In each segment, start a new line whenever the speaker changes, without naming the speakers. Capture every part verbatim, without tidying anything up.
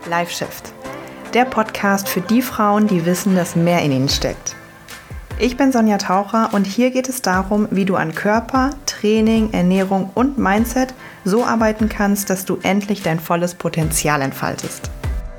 LifeShift, der Podcast für die Frauen, die wissen, dass mehr in ihnen steckt. Ich bin Sonja Taucher und hier geht es darum, wie du an Körper, Training, Ernährung und Mindset so arbeiten kannst, dass du endlich dein volles Potenzial entfaltest.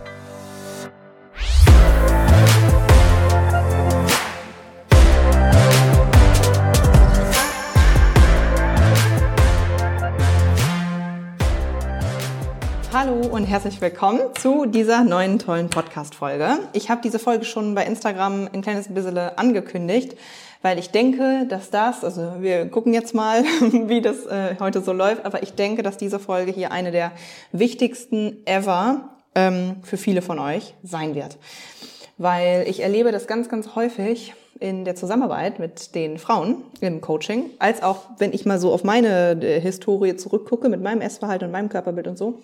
Hallo und herzlich willkommen zu dieser neuen tollen Podcast-Folge. Ich habe diese Folge schon bei Instagram ein kleines bisschen angekündigt, weil ich denke, dass das, also wir gucken jetzt mal, wie das äh, heute so läuft, aber ich denke, dass diese Folge hier eine der wichtigsten ever ähm, für viele von euch sein wird. Weil ich erlebe das ganz, ganz häufig in der Zusammenarbeit mit den Frauen im Coaching, als auch wenn ich mal so auf meine äh, Historie zurückgucke mit meinem Essverhalten und meinem Körperbild und so,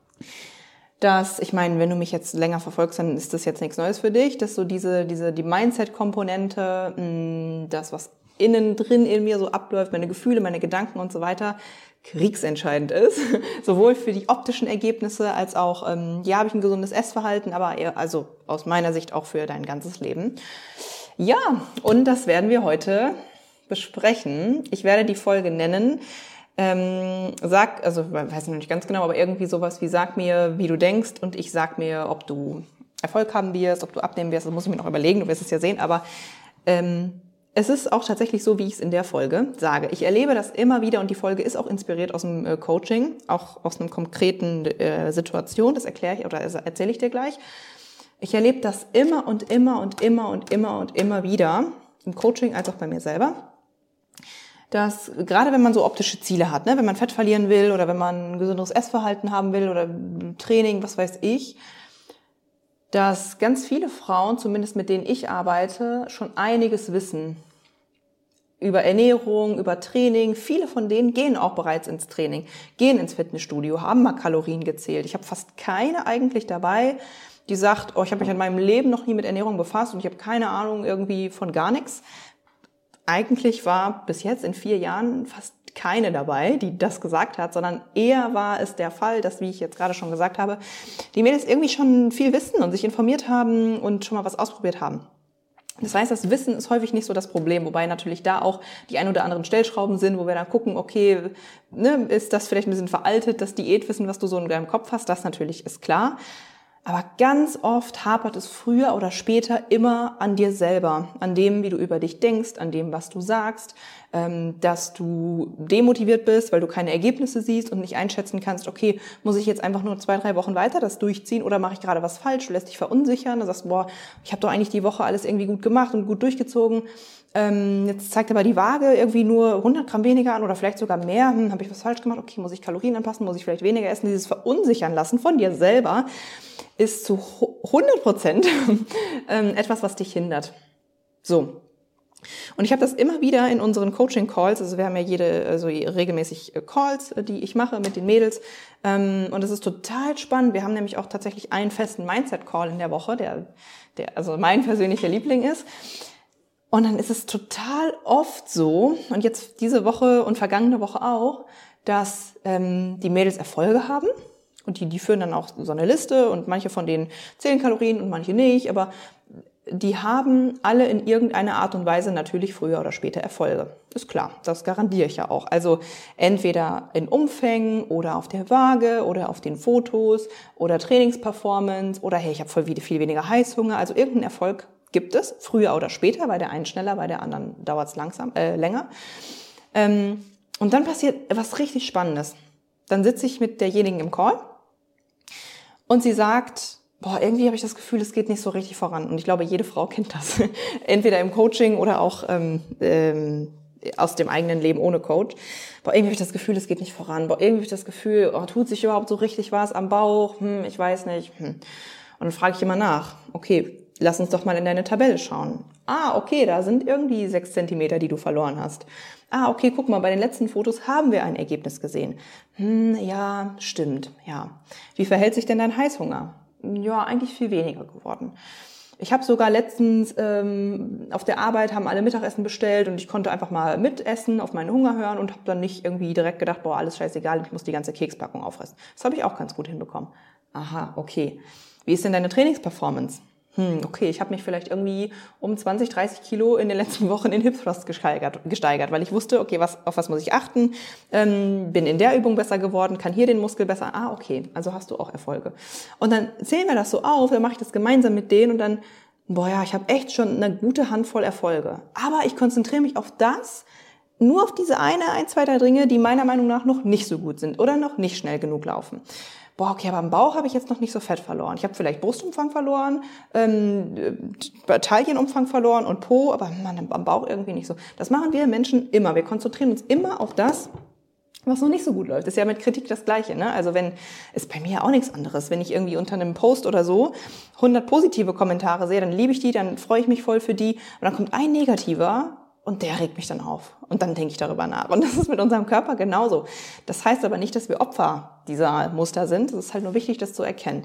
dass, ich meine, wenn du mich jetzt länger verfolgst, dann ist das jetzt nichts Neues für dich, dass so diese, diese, die Mindset-Komponente, mh, das, was innen drin in mir so abläuft, meine Gefühle, meine Gedanken und so weiter, kriegsentscheidend ist. Sowohl für die optischen Ergebnisse als auch, ähm, ja, habe ich ein gesundes Essverhalten, aber eher, also aus meiner Sicht auch für dein ganzes Leben. Ja, und das werden wir heute besprechen. Ich werde die Folge nennen, Ähm, sag, also weiß ich noch nicht ganz genau, aber irgendwie sowas wie sag mir, wie du denkst und ich sag mir, ob du Erfolg haben wirst, ob du abnehmen wirst, das muss ich mir noch überlegen, du wirst es ja sehen, aber ähm, es ist auch tatsächlich so, wie ich es in der Folge sage. Ich erlebe das immer wieder und die Folge ist auch inspiriert aus dem äh, Coaching, auch aus einer konkreten äh, Situation, das erkläre ich oder erzähle ich dir gleich. Ich erlebe das immer und immer und immer und immer und immer wieder im Coaching als auch bei mir selber, dass gerade wenn man so optische Ziele hat, ne, wenn man Fett verlieren will oder wenn man ein gesünderes Essverhalten haben will oder Training, was weiß ich, dass ganz viele Frauen, zumindest mit denen ich arbeite, schon einiges wissen über Ernährung, über Training. Viele von denen gehen auch bereits ins Training, gehen ins Fitnessstudio, haben mal Kalorien gezählt. Ich habe fast keine eigentlich dabei, die sagt, oh, ich habe mich in meinem Leben noch nie mit Ernährung befasst und ich habe keine Ahnung irgendwie von gar nichts. Eigentlich war bis jetzt in vier Jahren fast keine dabei, die das gesagt hat, sondern eher war es der Fall, dass, wie ich jetzt gerade schon gesagt habe, die Mädels irgendwie schon viel wissen und sich informiert haben und schon mal was ausprobiert haben. Das heißt, das Wissen ist häufig nicht so das Problem, wobei natürlich da auch die ein oder anderen Stellschrauben sind, wo wir dann gucken, okay, ne, ist das vielleicht ein bisschen veraltet, das Diätwissen, was du so in deinem Kopf hast, das natürlich ist klar. Aber ganz oft hapert es früher oder später immer an dir selber, an dem, wie du über dich denkst, an dem, was du sagst, ähm, dass du demotiviert bist, weil du keine Ergebnisse siehst und nicht einschätzen kannst, okay, muss ich jetzt einfach nur zwei, drei Wochen weiter das durchziehen oder mache ich gerade was falsch, du lässt dich verunsichern, du sagst, boah, ich habe doch eigentlich die Woche alles irgendwie gut gemacht und gut durchgezogen, ähm, jetzt zeigt aber die Waage irgendwie nur hundert Gramm weniger an oder vielleicht sogar mehr, hm, habe ich was falsch gemacht, okay, muss ich Kalorien anpassen, muss ich vielleicht weniger essen, dieses Verunsichern lassen von dir selber ist zu hundert Prozent etwas, was dich hindert. So. Und ich habe das immer wieder in unseren Coaching-Calls, also wir haben ja jede, also regelmäßig Calls, die ich mache mit den Mädels, und es ist total spannend. Wir haben nämlich auch tatsächlich einen festen Mindset-Call in der Woche, der, der also mein persönlicher Liebling ist. Und dann ist es total oft so, und jetzt diese Woche und vergangene Woche auch, dass ähm, die Mädels Erfolge haben. Und die, die führen dann auch so eine Liste und manche von denen zählen Kalorien und manche nicht, aber die haben alle in irgendeiner Art und Weise natürlich früher oder später Erfolge. Ist klar, das garantiere ich ja auch. Also entweder in Umfängen oder auf der Waage oder auf den Fotos oder Trainingsperformance oder hey, ich habe voll viel weniger Heißhunger. Also irgendeinen Erfolg gibt es, früher oder später, bei der einen schneller, bei der anderen dauert es langsam, äh, länger. Ähm, und dann passiert was richtig Spannendes. Dann sitze ich mit derjenigen im Call und sie sagt, boah, irgendwie habe ich das Gefühl, es geht nicht so richtig voran. Und ich glaube, jede Frau kennt das. Entweder im Coaching oder auch ähm, ähm, aus dem eigenen Leben ohne Coach. Boah, irgendwie habe ich das Gefühl, es geht nicht voran. Boah, irgendwie habe ich das Gefühl, oh, tut sich überhaupt so richtig was am Bauch? Hm, ich weiß nicht. Hm. Und dann frage ich immer nach, okay, lass uns doch mal in deine Tabelle schauen. Ah, okay, da sind irgendwie sechs Zentimeter, die du verloren hast. Ah, okay, guck mal, bei den letzten Fotos haben wir ein Ergebnis gesehen. Hm, ja, stimmt, ja. Wie verhält sich denn dein Heißhunger? Ja, eigentlich viel weniger geworden. Ich habe sogar letztens ähm, auf der Arbeit haben alle Mittagessen bestellt und ich konnte einfach mal mitessen, auf meinen Hunger hören und habe dann nicht irgendwie direkt gedacht, boah, alles scheißegal, ich muss die ganze Kekspackung auffressen. Das habe ich auch ganz gut hinbekommen. Aha, okay. Wie ist denn deine Trainingsperformance? Hm, okay, ich habe mich vielleicht irgendwie um zwanzig, dreißig Kilo in den letzten Wochen in Hip Thrust gesteigert, gesteigert, weil ich wusste, okay, was, auf was muss ich achten, ähm, bin in der Übung besser geworden, kann hier den Muskel besser, ah, okay, also hast du auch Erfolge. Und dann zählen wir das so auf, dann mache ich das gemeinsam mit denen und dann, boah ja, ich habe echt schon eine gute Handvoll Erfolge. Aber ich konzentriere mich auf das, nur auf diese eine, ein, zwei, drei Dinge, die meiner Meinung nach noch nicht so gut sind oder noch nicht schnell genug laufen. Boah, okay, aber am Bauch habe ich jetzt noch nicht so Fett verloren. Ich habe vielleicht Brustumfang verloren, ähm, Taillenumfang verloren und Po, aber man, am Bauch irgendwie nicht so. Das machen wir Menschen immer. Wir konzentrieren uns immer auf das, was noch nicht so gut läuft. Das ist ja mit Kritik das Gleiche, ne? Also wenn, ist bei mir auch nichts anderes. Wenn ich irgendwie unter einem Post oder so hundert positive Kommentare sehe, dann liebe ich die, dann freue ich mich voll für die. Und dann kommt ein negativer und der regt mich dann auf. Und dann denke ich darüber nach. Und das ist mit unserem Körper genauso. Das heißt aber nicht, dass wir Opfer dieser Muster sind. Es ist halt nur wichtig, das zu erkennen.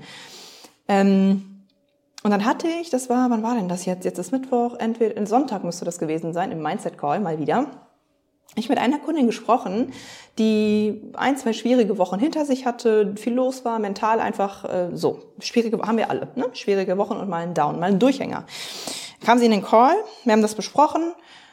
Ähm, und dann hatte ich, das war, wann war denn das jetzt? Jetzt ist Mittwoch, entweder Sonntag müsste das gewesen sein, im Mindset-Call mal wieder. Ich mit einer Kundin gesprochen, die ein, zwei schwierige Wochen hinter sich hatte, viel los war, mental einfach äh, so. Schwierige haben wir alle, ne? Schwierige Wochen und mal einen Down, mal einen Durchhänger. Kam sie in den Call, wir haben das besprochen.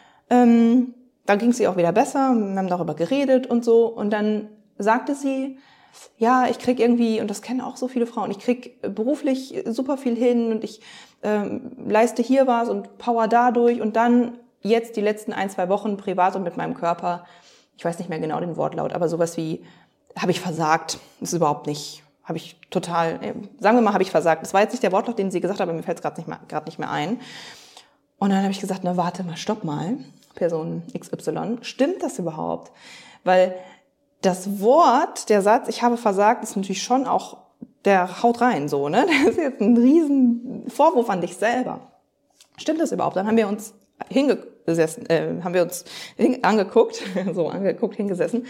Ähm, dann ging es ihr auch wieder besser, wir haben darüber geredet und so. Und dann sagte sie, ja, ich krieg irgendwie, und das kennen auch so viele Frauen, ich krieg beruflich super viel hin und ich ähm, leiste hier was und power dadurch. Und dann jetzt die letzten ein, zwei Wochen privat und mit meinem Körper, ich weiß nicht mehr genau den Wortlaut, aber sowas wie, habe ich versagt, das ist überhaupt nicht, habe ich total, äh, sagen wir mal, habe ich versagt. Das war jetzt nicht der Wortlaut, den sie gesagt hat, aber mir fällt es gerade nicht mehr, gerade nicht mehr ein. Und dann habe ich gesagt, na warte mal, stopp mal, Person X Y, stimmt das überhaupt? Weil das Wort, der Satz, ich habe versagt, ist natürlich schon auch, der haut rein so, ne? Das ist jetzt ein riesen Vorwurf an dich selber. Stimmt das überhaupt? Dann haben wir uns hingesessen, äh, haben wir uns hin, angeguckt, so angeguckt, hingesessen.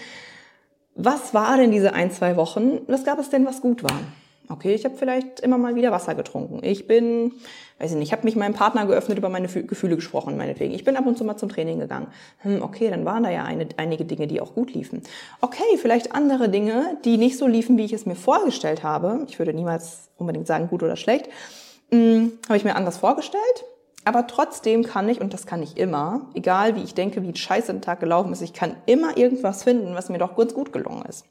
Was war denn diese ein, zwei Wochen? Was gab es denn, was gut war? Okay, ich habe vielleicht immer mal wieder Wasser getrunken. Ich bin, weiß ich nicht, ich habe mich meinem Partner geöffnet, über meine Gefühle gesprochen, meinetwegen. Ich bin ab und zu mal zum Training gegangen. Hm, okay, dann waren da ja eine, einige Dinge, die auch gut liefen. Okay, vielleicht andere Dinge, die nicht so liefen, wie ich es mir vorgestellt habe. Ich würde niemals unbedingt sagen, gut oder schlecht. Hm, habe ich mir anders vorgestellt. Aber trotzdem kann ich, und das kann ich immer, egal wie ich denke, wie ein Scheiß im Tag gelaufen ist, ich kann immer irgendwas finden, was mir doch kurz gut gelungen ist.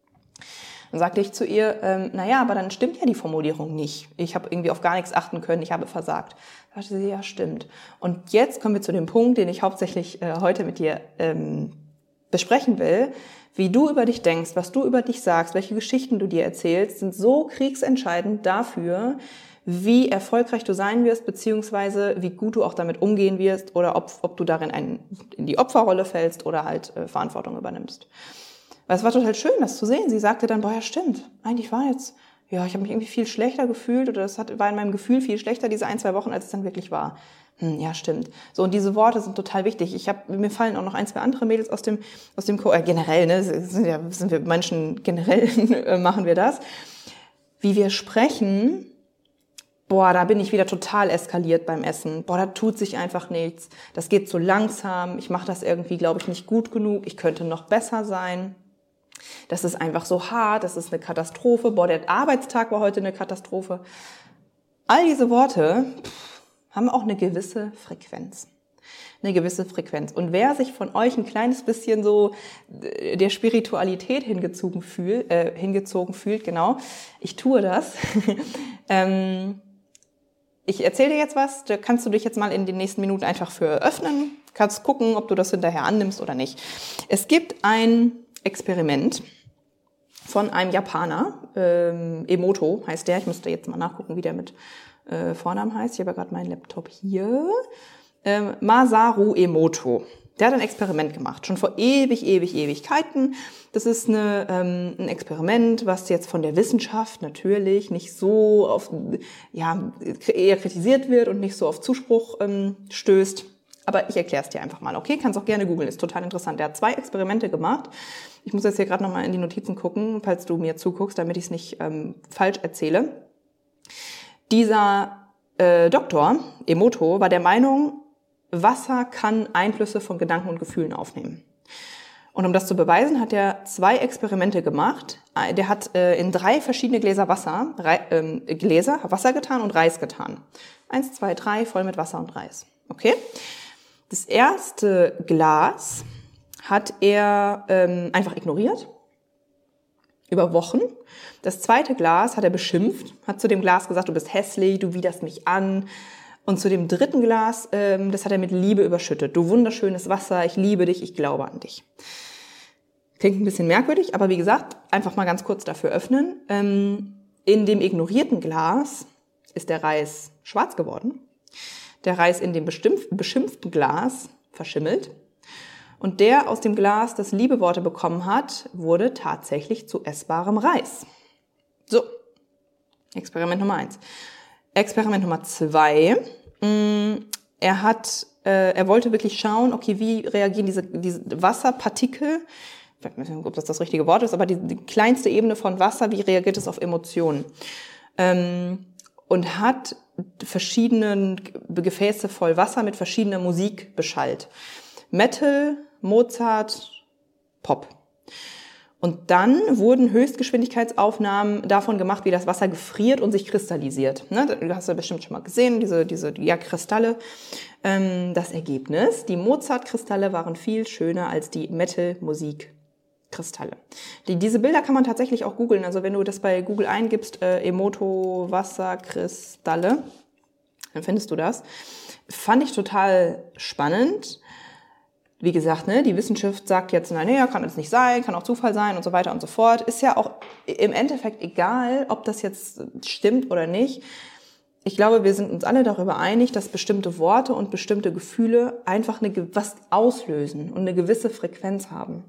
Dann sagte ich zu ihr, ähm, naja, aber dann stimmt ja die Formulierung nicht. Ich habe irgendwie auf gar nichts achten können, ich habe versagt. Da sagte sie, ja, stimmt. Und jetzt kommen wir zu dem Punkt, den ich hauptsächlich äh, heute mit dir ähm, besprechen will. Wie du über dich denkst, was du über dich sagst, welche Geschichten du dir erzählst, sind so kriegsentscheidend dafür, wie erfolgreich du sein wirst, beziehungsweise wie gut du auch damit umgehen wirst oder ob, ob du darin ein, in die Opferrolle fällst oder halt äh, Verantwortung übernimmst. Weil es war total schön, das zu sehen. Sie sagte dann, boah, ja stimmt, eigentlich war jetzt, ja, ich habe mich irgendwie viel schlechter gefühlt oder es hat, war in meinem Gefühl viel schlechter diese ein, zwei Wochen, als es dann wirklich war. Hm, ja, stimmt. So, und diese Worte sind total wichtig. Ich habe, mir fallen auch noch ein, zwei andere Mädels aus dem, aus dem, äh, generell, ne, sind ja, sind wir Menschen, generell machen wir das. Wie wir sprechen, boah, da bin ich wieder total eskaliert beim Essen. Boah, da tut sich einfach nichts. Das geht so langsam. Ich mache das irgendwie, glaube ich, nicht gut genug. Ich könnte noch besser sein. Das ist einfach so hart. Das ist eine Katastrophe. Boah, der Arbeitstag war heute eine Katastrophe. All diese Worte pff, haben auch eine gewisse Frequenz. Eine gewisse Frequenz. Und wer sich von euch ein kleines bisschen so der Spiritualität hingezogen fühlt, äh, hingezogen fühlt, genau, ich tue das, ähm, ich erzähle dir jetzt was, da kannst du dich jetzt mal in den nächsten Minuten einfach für öffnen, kannst gucken, ob du das hinterher annimmst oder nicht. Es gibt ein Experiment von einem Japaner, ähm, Emoto heißt der, ich müsste jetzt mal nachgucken, wie der mit äh, Vornamen heißt, ich habe ja gerade meinen Laptop hier, ähm, Masaru Emoto. Der hat ein Experiment gemacht, schon vor ewig, ewig, Ewigkeiten. Das ist eine, ähm, ein Experiment, was jetzt von der Wissenschaft natürlich nicht so auf, ja, eher kritisiert wird und nicht so auf Zuspruch ähm, stößt. Aber ich erkläre es dir einfach mal, okay? Kannst auch gerne googeln, ist total interessant. Der hat zwei Experimente gemacht. Ich muss jetzt hier gerade nochmal in die Notizen gucken, falls du mir zuguckst, damit ich es nicht ähm, falsch erzähle. Dieser äh, Doktor, Emoto, war der Meinung, Wasser kann Einflüsse von Gedanken und Gefühlen aufnehmen. Und um das zu beweisen, hat er zwei Experimente gemacht. Der hat äh, in drei verschiedene Gläser Wasser, Rei, äh, Gläser, Wasser getan und Reis getan. Eins, zwei, drei, voll mit Wasser und Reis. Okay? Das erste Glas hat er ähm, einfach ignoriert. Über Wochen. Das zweite Glas hat er beschimpft, hat zu dem Glas gesagt, du bist hässlich, du widerst mich an. Und zu dem dritten Glas, ähm, das hat er mit Liebe überschüttet. Du wunderschönes Wasser, ich liebe dich, ich glaube an dich. Klingt ein bisschen merkwürdig, aber wie gesagt, einfach mal ganz kurz dafür öffnen. Ähm, in dem ignorierten Glas ist der Reis schwarz geworden. Der Reis in dem beschimpften Glas verschimmelt. Und der aus dem Glas, das Liebeworte bekommen hat, wurde tatsächlich zu essbarem Reis. So, Experiment Nummer eins. Experiment Nummer zwei. Er hat, äh, er wollte wirklich schauen, okay, wie reagieren diese, diese Wasserpartikel, ich weiß nicht, ob das das richtige Wort ist, aber die, die kleinste Ebene von Wasser, wie reagiert es auf Emotionen? Ähm, und hat verschiedene Gefäße voll Wasser mit verschiedener Musik beschallt. Metal, Mozart, Pop. Und dann wurden Höchstgeschwindigkeitsaufnahmen davon gemacht, wie das Wasser gefriert und sich kristallisiert. Ne, du hast ja bestimmt schon mal gesehen, diese, diese ja, Kristalle. Ähm, das Ergebnis, die Mozart-Kristalle waren viel schöner als die Metal-Musik-Kristalle. Die, diese Bilder kann man tatsächlich auch googeln. Also wenn du das bei Google eingibst, äh, Emoto Wasserkristalle, dann findest du das. Fand ich total spannend. Wie gesagt, ne, die Wissenschaft sagt jetzt, nein, nee, kann das nicht sein, kann auch Zufall sein und so weiter und so fort. Ist ja auch im Endeffekt egal, ob das jetzt stimmt oder nicht. Ich glaube, wir sind uns alle darüber einig, dass bestimmte Worte und bestimmte Gefühle einfach eine, was auslösen und eine gewisse Frequenz haben.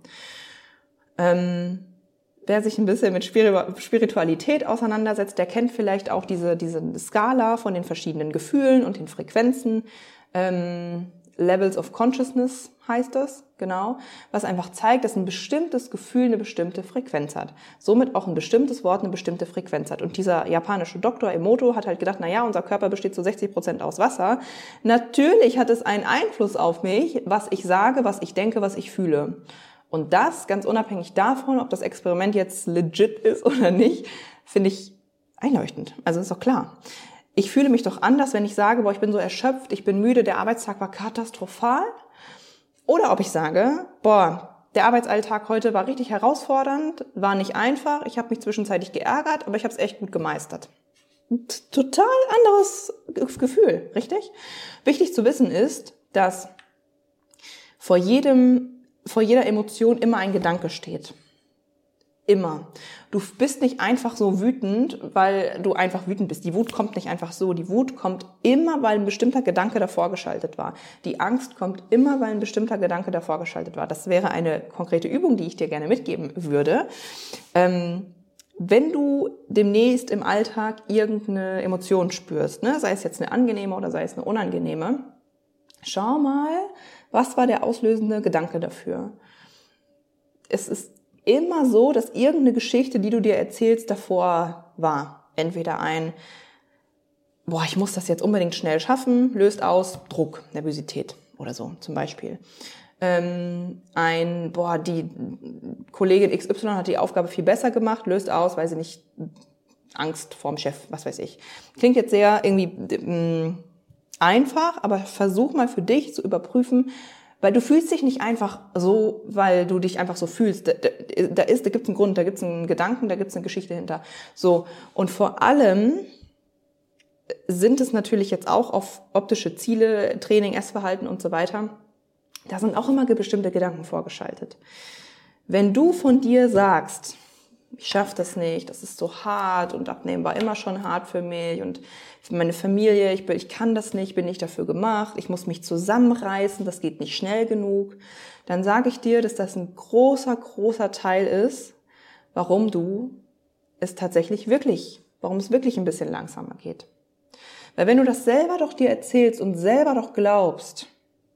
Ähm, wer sich ein bisschen mit Spiritualität auseinandersetzt, der kennt vielleicht auch diese, diese Skala von den verschiedenen Gefühlen und den Frequenzen. Ähm, Levels of Consciousness heißt das, genau, was einfach zeigt, dass ein bestimmtes Gefühl eine bestimmte Frequenz hat. Somit auch ein bestimmtes Wort eine bestimmte Frequenz hat. Und dieser japanische Doktor Emoto hat halt gedacht, na ja, unser Körper besteht zu sechzig Prozent aus Wasser. Natürlich hat es einen Einfluss auf mich, was ich sage, was ich denke, was ich fühle. Und das, ganz unabhängig davon, ob das Experiment jetzt legit ist oder nicht, finde ich einleuchtend. Also ist doch klar. Ich fühle mich doch anders, wenn ich sage, boah, ich bin so erschöpft, ich bin müde, der Arbeitstag war katastrophal. Oder ob ich sage, boah, der Arbeitsalltag heute war richtig herausfordernd, war nicht einfach, ich habe mich zwischenzeitlich geärgert, aber ich habe es echt gut gemeistert. Total anderes Gefühl, richtig? Wichtig zu wissen ist, dass vor jedem, vor jeder Emotion immer ein Gedanke steht. Immer. Du bist nicht einfach so wütend, weil du einfach wütend bist. Die Wut kommt nicht einfach so. Die Wut kommt immer, weil ein bestimmter Gedanke davor geschaltet war. Die Angst kommt immer, weil ein bestimmter Gedanke davor geschaltet war. Das wäre eine konkrete Übung, die ich dir gerne mitgeben würde. Ähm, wenn du demnächst im Alltag irgendeine Emotion spürst, ne, sei es jetzt eine angenehme oder sei es eine unangenehme, schau mal, was war der auslösende Gedanke dafür? Es ist immer so, dass irgendeine Geschichte, die du dir erzählst, davor war. Entweder ein, boah, ich muss das jetzt unbedingt schnell schaffen, löst aus Druck, Nervosität oder so zum Beispiel. Ähm, ein, boah, die Kollegin X Y hat die Aufgabe viel besser gemacht, löst aus, weil sie nicht Angst vorm Chef, was weiß ich. Klingt jetzt sehr irgendwie mh, einfach, aber versuch mal für dich zu überprüfen, weil du fühlst dich nicht einfach so, weil du dich einfach so fühlst. Da, da, da ist, da gibt's einen Grund, da gibt's einen Gedanken, da gibt's eine Geschichte hinter. So. Und vor allem sind es natürlich jetzt auch auf optische Ziele, Training, Essverhalten und so weiter. Da sind auch immer bestimmte Gedanken vorgeschaltet. Wenn du von dir sagst, ich schaffe das nicht, das ist so hart und Abnehmen war immer schon hart für mich und für meine Familie, ich, bin, ich kann das nicht, bin nicht dafür gemacht, ich muss mich zusammenreißen, das geht nicht schnell genug, dann sage ich dir, dass das ein großer, großer Teil ist, warum du es tatsächlich wirklich, warum es wirklich ein bisschen langsamer geht. Weil wenn du das selber doch dir erzählst und selber doch glaubst,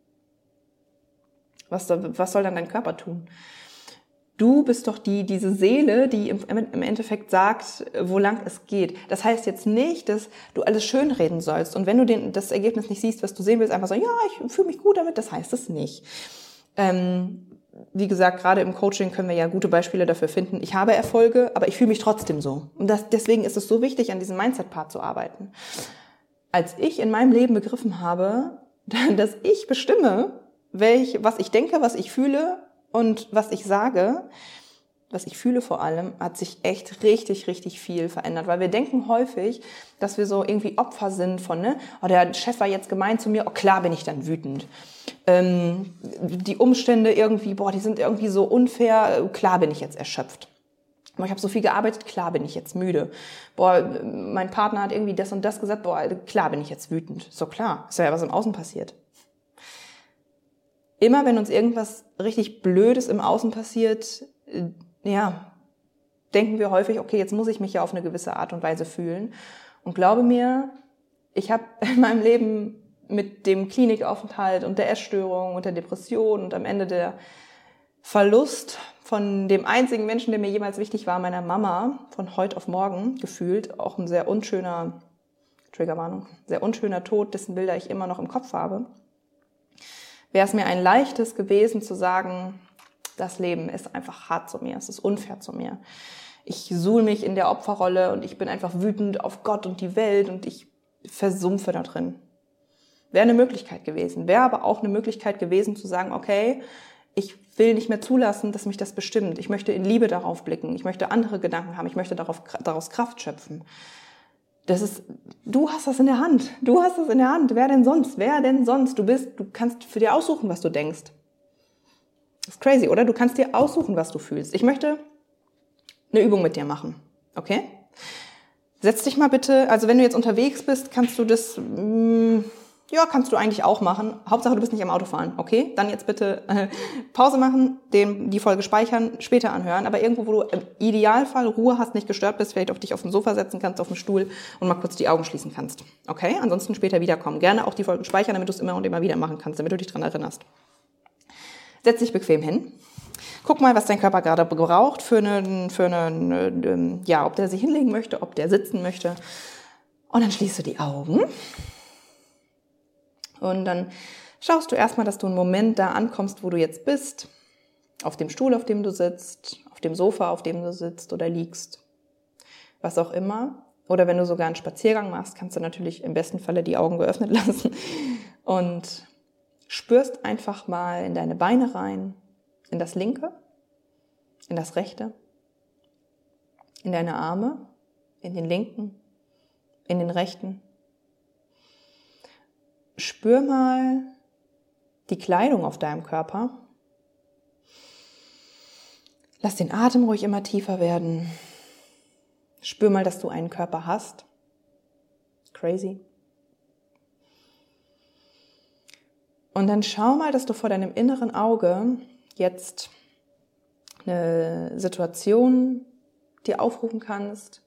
was, was soll dann dein Körper tun? Du bist doch die, diese Seele, die im, im Endeffekt sagt, wo lang es geht. Das heißt jetzt nicht, dass du alles schönreden sollst. Und wenn du den, das Ergebnis nicht siehst, was du sehen willst, einfach so, ja, ich fühle mich gut damit, das heißt es nicht. Ähm, wie gesagt, gerade im Coaching können wir ja gute Beispiele dafür finden. Ich habe Erfolge, aber ich fühle mich trotzdem so. Und das, deswegen ist es so wichtig, an diesem Mindset-Part zu arbeiten. Als ich in meinem Leben begriffen habe, dass ich bestimme, welch, was ich denke, was ich fühle und was ich sage, was ich fühle vor allem, hat sich echt richtig, richtig viel verändert. Weil wir denken häufig, dass wir so irgendwie Opfer sind von, ne, oh, der Chef war jetzt gemein zu mir, oh klar bin ich dann wütend. Ähm, die Umstände irgendwie, boah, die sind irgendwie so unfair, klar bin ich jetzt erschöpft. Boah, ich habe so viel gearbeitet, klar bin ich jetzt müde. Boah, mein Partner hat irgendwie das und das gesagt, boah, klar bin ich jetzt wütend. So klar, ist ja was im Außen passiert. Immer wenn uns irgendwas richtig Blödes im Außen passiert, ja, denken wir häufig, okay, jetzt muss ich mich ja auf eine gewisse Art und Weise fühlen. Und glaube mir, ich habe in meinem Leben mit dem Klinikaufenthalt und der Essstörung und der Depression und am Ende der Verlust von dem einzigen Menschen, der mir jemals wichtig war, meiner Mama, von heute auf morgen gefühlt, auch ein sehr unschöner, Triggerwarnung, sehr unschöner Tod, dessen Bilder ich immer noch im Kopf habe, wäre es mir ein leichtes gewesen zu sagen, das Leben ist einfach hart zu mir, es ist unfair zu mir. Ich suhl mich in der Opferrolle und ich bin einfach wütend auf Gott und die Welt und ich versumpfe da drin. Wäre eine Möglichkeit gewesen, wäre aber auch eine Möglichkeit gewesen zu sagen, okay, ich will nicht mehr zulassen, dass mich das bestimmt. Ich möchte in Liebe darauf blicken, ich möchte andere Gedanken haben, ich möchte darauf, daraus Kraft schöpfen. Das ist, du hast das in der Hand, du hast das in der Hand. Wer denn sonst? Wer denn sonst? Du bist, du kannst für dir aussuchen, was du denkst. Das ist crazy, oder? Du kannst dir aussuchen, was du fühlst. Ich möchte eine Übung mit dir machen, okay? Setz dich mal bitte, also wenn du jetzt unterwegs bist, kannst du das, mh, ja, kannst du eigentlich auch machen. Hauptsache, du bist nicht am Autofahren, okay? Dann jetzt bitte äh, Pause machen, den, die Folge speichern, später anhören. Aber irgendwo, wo du im Idealfall Ruhe hast, nicht gestört bist, vielleicht auf dich auf dem Sofa setzen kannst, auf dem Stuhl und mal kurz die Augen schließen kannst, okay? Ansonsten später wiederkommen. Gerne auch die Folgen speichern, damit du es immer und immer wieder machen kannst, damit du dich dran erinnerst. Setz dich bequem hin. Guck mal, was dein Körper gerade braucht für einen, für einen, ja, ob der sich hinlegen möchte, ob der sitzen möchte. Und dann schließt du die Augen. Und dann schaust du erstmal, dass du einen Moment da ankommst, wo du jetzt bist. Auf dem Stuhl, auf dem du sitzt, auf dem Sofa, auf dem du sitzt oder liegst. Was auch immer. Oder wenn du sogar einen Spaziergang machst, kannst du natürlich im besten Falle die Augen geöffnet lassen. Und spürst einfach mal in deine Beine rein, in das linke, in das rechte, in deine Arme, in den linken, in den rechten. Spür mal die Kleidung auf deinem Körper. Lass den Atem ruhig immer tiefer werden. Spür mal, dass du einen Körper hast. Crazy. Und dann schau mal, dass du vor deinem inneren Auge jetzt eine Situation dir aufrufen kannst,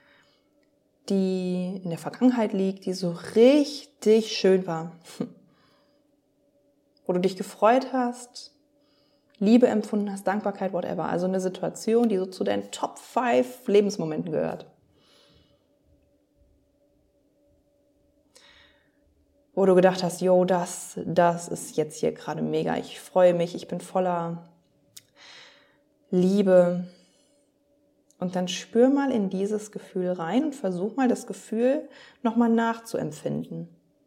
die in der Vergangenheit liegt, die so richtig schön war. Wo du dich gefreut hast, Liebe empfunden hast, Dankbarkeit, whatever. Also eine Situation, die so zu deinen Top fünf Lebensmomenten gehört. Wo du gedacht hast, yo, das, das ist jetzt hier gerade mega. Ich freue mich, ich bin voller Liebe. Und dann spür mal in dieses Gefühl rein und versuch mal das Gefühl nochmal nachzuempfinden.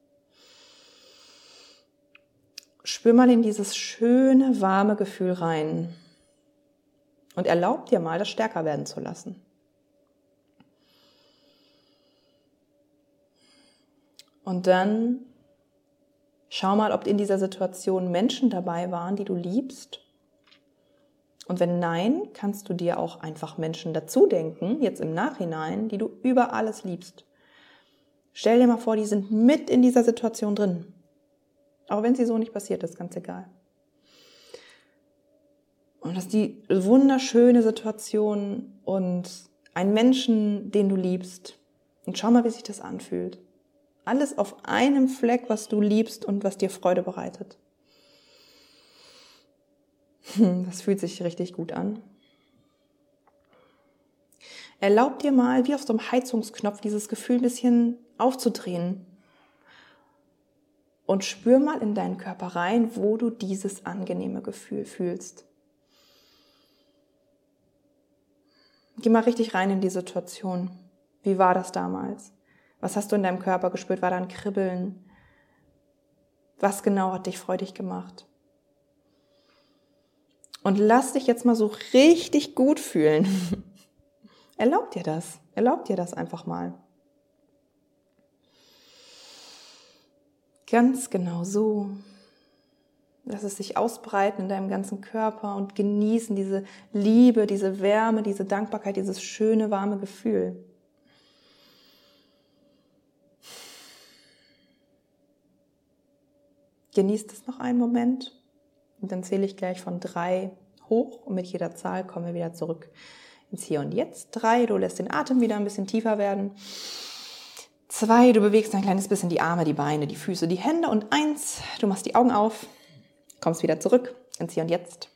Spür mal in dieses schöne, warme Gefühl rein und erlaub dir mal, das stärker werden zu lassen. Und dann schau mal, ob in dieser Situation Menschen dabei waren, die du liebst. Und wenn nein, kannst du dir auch einfach Menschen dazu denken, jetzt im Nachhinein, die du über alles liebst. Stell dir mal vor, die sind mit in dieser Situation drin. Auch wenn sie so nicht passiert ist, ganz egal. Und das ist die wunderschöne Situation und ein Menschen, den du liebst. Und schau mal, wie sich das anfühlt. Alles auf einem Fleck, was du liebst und was dir Freude bereitet. Das fühlt sich richtig gut an. Erlaub dir mal, wie auf so einem Heizungsknopf, dieses Gefühl ein bisschen aufzudrehen. Und spür mal in deinen Körper rein, wo du dieses angenehme Gefühl fühlst. Geh mal richtig rein in die Situation. Wie war das damals? Was hast du in deinem Körper gespürt? War da ein Kribbeln? Was genau hat dich freudig gemacht? Und lass dich jetzt mal so richtig gut fühlen. Erlaub dir das. Erlaub dir das einfach mal. Ganz genau so. Lass es sich ausbreiten in deinem ganzen Körper und genießen diese Liebe, diese Wärme, diese Dankbarkeit, dieses schöne, warme Gefühl. Genießt es noch einen Moment und dann zähle ich gleich von drei hoch und mit jeder Zahl kommen wir wieder zurück ins Hier und Jetzt. Drei, du lässt den Atem wieder ein bisschen tiefer werden. Zwei, du bewegst ein kleines bisschen die Arme, die Beine, die Füße, die Hände. Und eins, du machst die Augen auf, kommst wieder zurück ins Hier und Jetzt.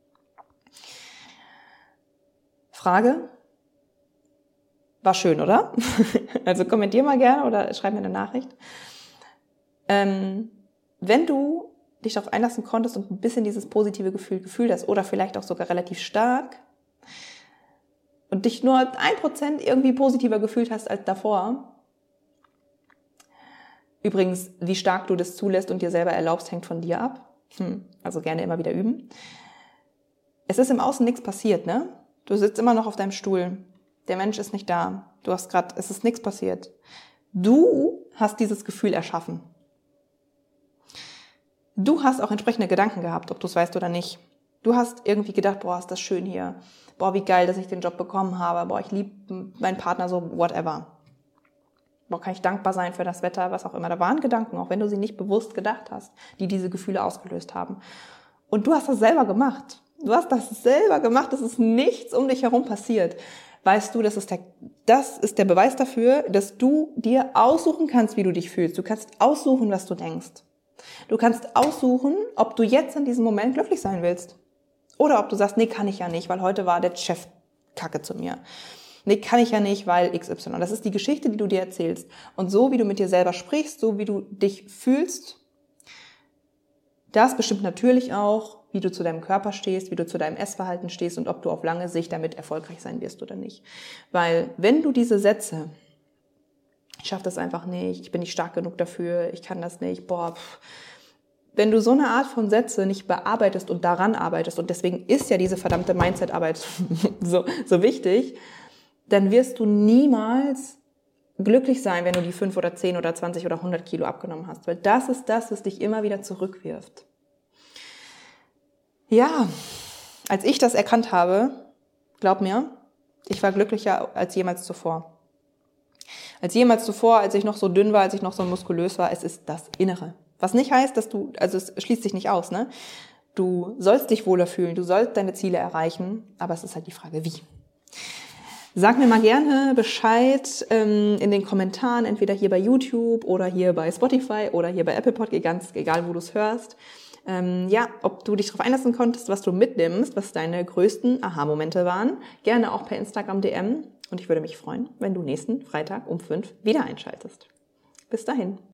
Frage? War schön, oder? Also kommentier mal gerne oder schreib mir eine Nachricht. Ähm, wenn du dich darauf einlassen konntest und ein bisschen dieses positive Gefühl gefühlt hast oder vielleicht auch sogar relativ stark und dich nur ein Prozent irgendwie positiver gefühlt hast als davor. Übrigens, wie stark du das zulässt und dir selber erlaubst, hängt von dir ab. Hm, also gerne immer wieder üben. Es ist im Außen nichts passiert, ne? Du sitzt immer noch auf deinem Stuhl. Der Mensch ist nicht da. Du hast gerade, es ist nichts passiert. Du hast dieses Gefühl erschaffen. Du hast auch entsprechende Gedanken gehabt, ob du es weißt oder nicht. Du hast irgendwie gedacht, boah, ist das schön hier. Boah, wie geil, dass ich den Job bekommen habe. Boah, ich liebe meinen Partner so, whatever. Boah, kann ich dankbar sein für das Wetter, was auch immer. Da waren Gedanken, auch wenn du sie nicht bewusst gedacht hast, die diese Gefühle ausgelöst haben. Und du hast das selber gemacht. Du hast das selber gemacht. Es ist nichts um dich herum passiert. Weißt du, das ist der, das ist der Beweis dafür, dass du dir aussuchen kannst, wie du dich fühlst. Du kannst aussuchen, was du denkst. Du kannst aussuchen, ob du jetzt in diesem Moment glücklich sein willst. Oder ob du sagst, nee, kann ich ja nicht, weil heute war der Chef kacke zu mir. Nee, kann ich ja nicht, weil X Y. Das ist die Geschichte, die du dir erzählst. Und so, wie du mit dir selber sprichst, so wie du dich fühlst, das bestimmt natürlich auch, wie du zu deinem Körper stehst, wie du zu deinem Essverhalten stehst und ob du auf lange Sicht damit erfolgreich sein wirst oder nicht. Weil wenn du diese Sätze, ich schaffe das einfach nicht, ich bin nicht stark genug dafür, ich kann das nicht, boah, pff. Wenn du so eine Art von Sätze nicht bearbeitest und daran arbeitest, und deswegen ist ja diese verdammte Mindset-Arbeit so, so wichtig, dann wirst du niemals glücklich sein, wenn du die fünf oder zehn oder zwanzig oder hundert Kilo abgenommen hast. Weil das ist das, was dich immer wieder zurückwirft. Ja, als ich das erkannt habe, glaub mir, ich war glücklicher als jemals zuvor. Als jemals zuvor, als ich noch so dünn war, als ich noch so muskulös war, es ist das Innere. Was nicht heißt, dass du, also es schließt sich nicht aus, ne? Du sollst dich wohler fühlen, du sollst deine Ziele erreichen, aber es ist halt die Frage, wie. Sag mir mal gerne Bescheid ähm, in den Kommentaren, entweder hier bei YouTube oder hier bei Spotify oder hier bei Apple Podcast, ganz egal, wo du es hörst. Ähm, ja, ob du dich darauf einlassen konntest, was du mitnimmst, was deine größten Aha-Momente waren. Gerne auch per Instagram D M. Und ich würde mich freuen, wenn du nächsten Freitag um fünf wieder einschaltest. Bis dahin.